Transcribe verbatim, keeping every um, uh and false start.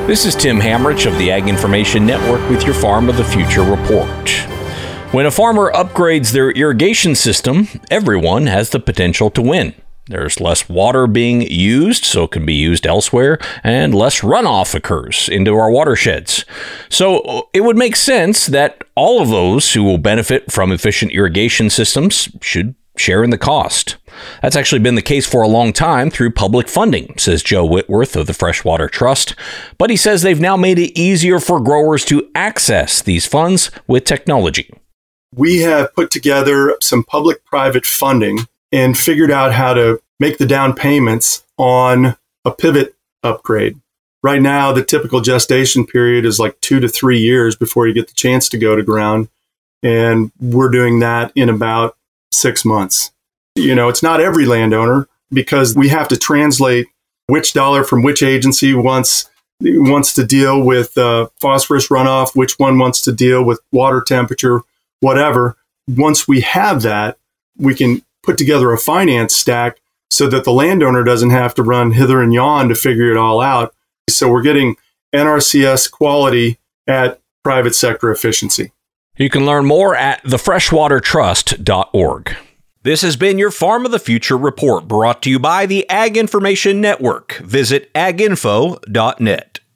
This is Tim Hamrich of the Ag Information Network with your Farm of the Future report. When a farmer upgrades their irrigation system, everyone has the potential to win. There's less water being used, so it can be used elsewhere, and less runoff occurs into our watersheds. So it would make sense that all of those who will benefit from efficient irrigation systems should share in the cost. That's actually been the case for a long time through public funding, says Joe Whitworth of the Freshwater Trust. But he says they've now made it easier for growers to access these funds with technology. We have put together some public-private funding and figured out how to make the down payments on a pivot upgrade. Right now, the typical gestation period is like two to three years before you get the chance to go to ground. And we're doing that in about six months. You know, it's not every landowner because we have to translate which dollar from which agency wants, wants to deal with uh, phosphorus runoff, which one wants to deal with water temperature, whatever. Once we have that, we can put together a finance stack so that the landowner doesn't have to run hither and yon to figure it all out. So we're getting N R C S quality at private sector efficiency. You can learn more at the freshwater trust dot org. This has been your Farm of the Future report, brought to you by the Ag Information Network. Visit ag info dot net.